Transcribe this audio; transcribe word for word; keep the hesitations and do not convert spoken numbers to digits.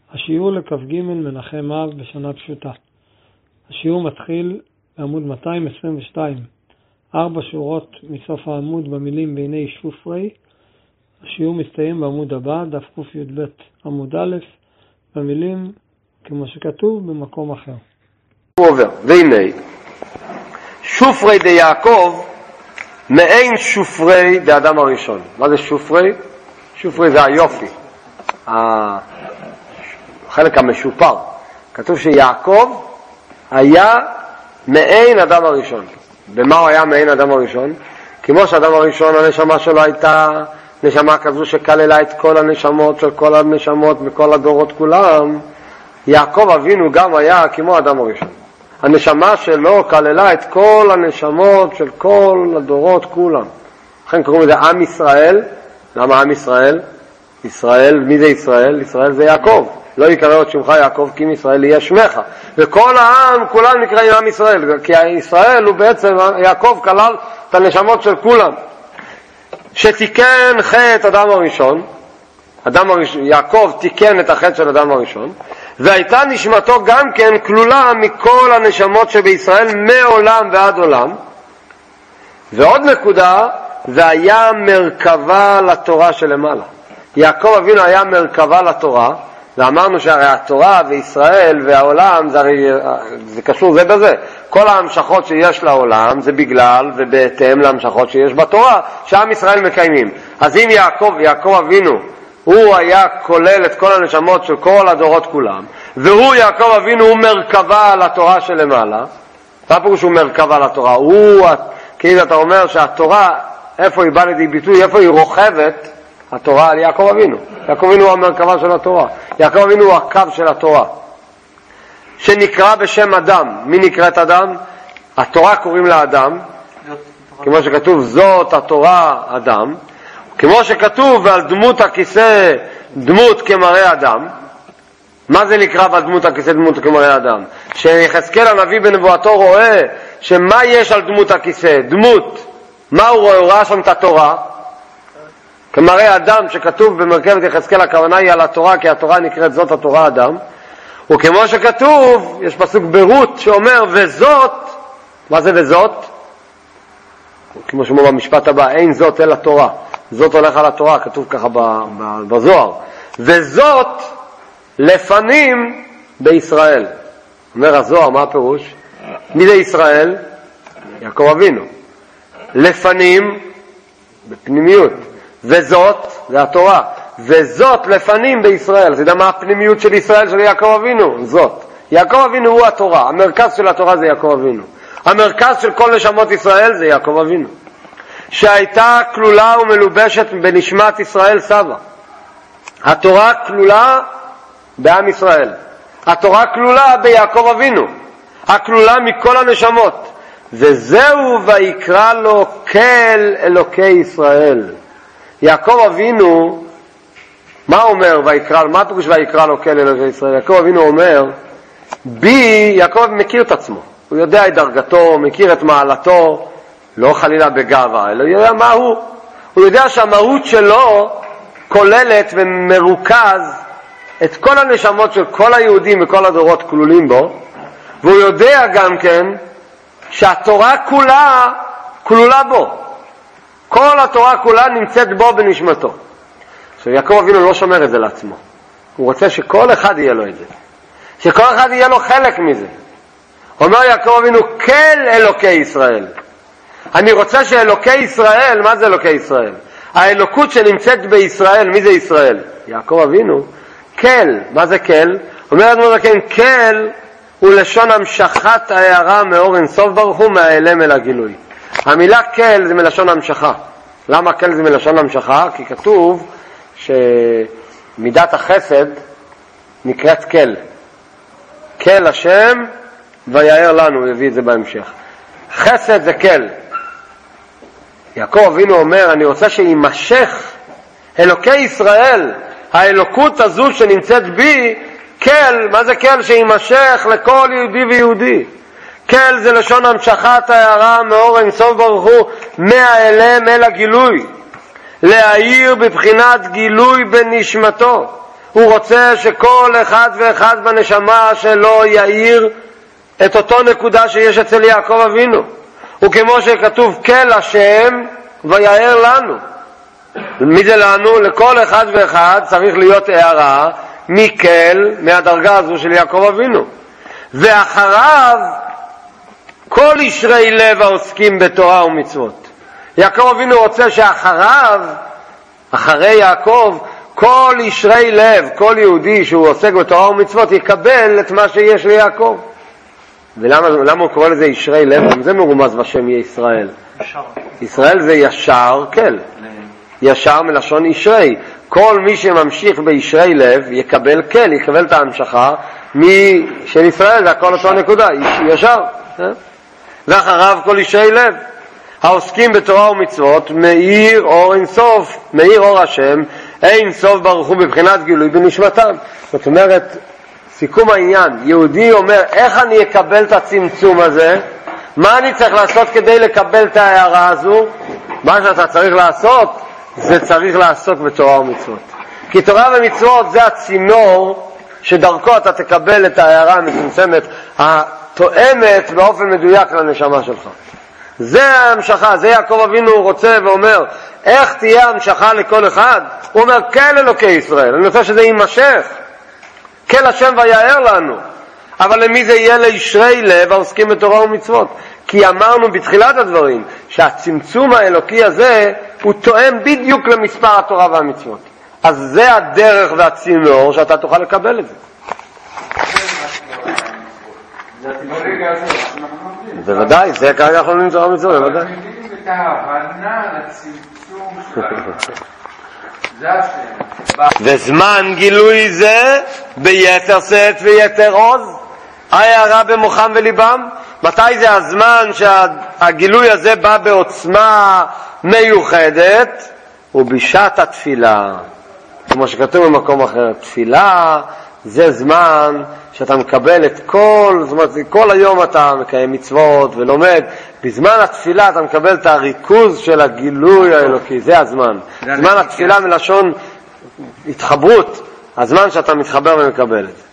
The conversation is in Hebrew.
השיעור לכ"ג מנחם אב בשנה פשוטה. השיעור מתחיל בעמוד מאתיים עשרים ושתיים, ארבע שורות מסוף העמוד במילים בעיני שופרי. השיעור מסתיים בעמוד הבא, דף ק"ב עמוד א', במילים כמו שכתוב במקום אחר. הוא עובר, והנה שופרי די יעקב מעין שופרי די אדם הראשון. מה זה שופרי? שופרי זה היופי, החלק המשופר. כתוב שיעקב היה מעין אדם הראשון. במה הוא היה מעין אדם הראשון? כמו שאדם הראשון הנשמה שלו הייתה נשמה כזו שכללה את כל הנשמות של כל הנשמות מכל הדורות כולם, יעקב אבינו גם היה כמו אדם הראשון. הנשמה שלו כללה את כל הנשמות של כל הדורות כולם. לכן קוראים לזה עם ישראל. למה עם ישראל? ישראל, מי זה ישראל? ישראל זה יעקב. לא יקרא עוד שמך יעקב כי אם ישראל יהיה שמך. וכל העם כולם נקראים עם ישראל, כי ישראל הוא בעצם, יעקב כלל את הנשמות של כולם. שתיקן חטא אדם הראשון, אדם הראשון, יעקב תיקן את החטא של אדם הראשון, והייתה נשמתו גם כן כלולה מכל הנשמות שבישראל מעולם ועד עולם. ועוד נקודה, זה היה מרכבה לתורה שלמעלה. יעקב אבינו היה מרכבה לתורה, ואמרנו שהרי התורה וישראל והעולם זה, הרי, זה קשור זה בזה. כל ההמשכות שיש לעולם זה בגלל ובהתאם להמשכות שיש בתורה שעם ישראל מקיימים. אז אם יעקב, יעקב אבינו הוא היה כולל את כל הנשמות של כל הדורות כולם, והוא יעקב אבינו הוא מרכבה לתורה שלמעלה. מה פירוש הוא מרכבה לתורה? הוא, כאילו אתה אומר שהתורה איפה היא באה לידי ביטוי, איפה היא רוכבת התורה על יעקב אבינו. יעקב אבינו הוא המרכבה של התורה. יעקב אבינו הוא הקו של התורה, שנקרא בשם אדם. מי נקראת אדם? התורה קוראים לה אדם, כמו שכתוב זאת התורה אדם, כמו שכתוב ועל דמות הכיסא דמות כמראה אדם. מה זה נקרא ועל דמות הכיסא דמות כמראה אדם? שיחזקאל הנביא בנבואתו רואה שמה יש על דמות הכיסא? דמות. מה הוא רואה? הוא ראה שם את התורה כמראה אדם, שכתוב במרכבת יחזקאל, הכוונה היא על התורה, כי התורה נקראת זאת התורה אדם. וכמו שכתוב, יש פסוק ברות שאומר וזאת, מה זה וזאת? כמו שאומר במשפט הבא, אין זאת אלא תורה. זאת הולך על התורה, כתוב ככה בזוהר. וזאת לפנים בישראל. אומר הזוהר, מה הפירוש? מי זה ישראל? יעקב אבינו. לפנים בפנימיות. וזאת, זה התורה, וזאת לפנים בישראל. אתה יודע מה הפנימיות של ישראל, של יעקב אבינו? זאת. יעקב אבינו הוא התורה, המרכז של התורה זה יעקב אבינו. המרכז של כל נשמות ישראל זה יעקב אבינו. שהייתה כלולה ומלובשת בנשמת ישראל סבא. התורה כלולה בעם ישראל. התורה כלולה ביעקב אבינו. הכלולה מכל הנשמות. וזהו ויקרא לו כל אלוקי ישראל. יעקב אבינו, מה אומר ויקרא, מה פירוש ויקרא לו כל אלוקי ישראל? יעקב אבינו אומר, בי, יעקב מכיר את עצמו, הוא יודע את דרגתו, מכיר את מעלתו, לא חלילה בגאווה, אלא הוא יודע מה הוא. הוא יודע שהמהות שלו כוללת ומרוכז את כל הנשמות של כל היהודים וכל הדורות כלולים בו, והוא יודע גם כן שהתורה כולה כלולה בו. כל התורה כולה נמצאת בו בנשמתו. עכשיו יעקב אבינו לא שומר את זה לעצמו, הוא רוצה שכל אחד יהיה לו את זה, שכל אחד יהיה לו חלק מזה. אומר יעקב אבינו כל אלוקי ישראל. אני רוצה שאלוקי ישראל, מה זה אלוקי ישראל? האלוקות שנמצאת בישראל, מי זה ישראל? יעקב אבינו. כל, מה זה כל? אומר אדמו"ר הזקן, כל הוא לשון המשכת ההערה מאור אינסוף ברוך הוא מהאלם אל הגילוי. המילה כל זה מלשון המשכה. למה כל זה מלשון המשכה? כי כתוב שמידת החסד נקראת כל. כל השם ויער לנו, הוא יביא את זה בהמשך. חסד זה כל. יעקב אבינו אומר, אני רוצה שימשך אלוקי ישראל, האלוקות הזו שנמצאת בי, כל, מה זה כל? שימשך לכל יהודי ויהודי. כל זה לשון המשכת ההערה מאור אינסוף ברוך הוא מהאלם אל הגילוי. להאיר בבחינת גילוי בנשמתו. הוא רוצה שכל אחד ואחד בנשמה שלו יאיר את אותו נקודה שיש אצל יעקב אבינו. וכמו שכתוב כל השם ויאר לנו. מי זה לנו? לכל אחד ואחד צריך להיות הערה מקל, מהדרגה הזו של יעקב אבינו. ואחריו כל ישרי לב העוסקים בתורה ומצוות. יעקב אבינו רוצה שאחריו, אחרי יעקב, כל ישרי לב, כל יהודי שהוא עוסק בתורה ומצוות יקבל את מה שיש ליעקב. ולמה למה הוא קורא לזה ישרי לב? גם זה מרומז בשם ישראל. ישראל זה ישר, כן. ישר מלשון ישרי. כל מי שממשיך בישרי לב יקבל כן, יקבל את ההמשכה של ישראל, זה הכל אותו נקודה, ישר. ואחריו כל ישרי לב העוסקים בתורה ומצוות מאיר אור אין סוף, מאיר אור השם אין סוף ברוך הוא בבחינת גילוי בנשמתם. זאת אומרת, סיכום העניין, יהודי אומר איך אני אקבל את הצמצום הזה, מה אני צריך לעשות כדי לקבל את ההערה הזו? מה שאתה צריך לעשות זה צריך לעסוק בתורה ומצוות, כי תורה ומצוות זה הצינור שדרכו אתה תקבל את ההערה המצומצמת התואמת באופן מדויק לנשמה שלך. זה ההמשכה, זה יעקב אבינו רוצה ואומר איך תהיה המשכה לכל אחד. הוא אומר כל אלוקי ישראל, אני רוצה שזה יימשך, כל השם ויאר לנו. אבל למי זה יהיה? לישרי לב העוסקים בתורה ומצוות. כי אמרנו בתחילת הדברים שהצמצום האלוקי הזה הוא תואם בדיוק למספר התורה והמצוות. אז זה הדרך והצינור שאתה תוכל לקבל את זה. בוודאי, זה כרגע אנחנו לומדים תורה ומצוות, בוודאי. אבל מבינים את ההבנה לצמצום שלנו. זה השם. וזמן גילוי זה ביתר שאת ויתר עוז, ההערה במוחם וליבם. מתי זה הזמן שהגילוי הזה בא בעוצמה מיוחדת? ובשעת התפילה, כמו שכתוב במקום אחר, תפילה זה זמן שאתה מקבל את כל, זאת אומרת, כל היום אתה מקיים מצוות ולומד, בזמן התפילה אתה מקבל את הריכוז של הגילוי האלוקי, זה הזמן. זמן התפילה מלשון התחברות, הזמן שאתה מתחבר ומקבל את זה.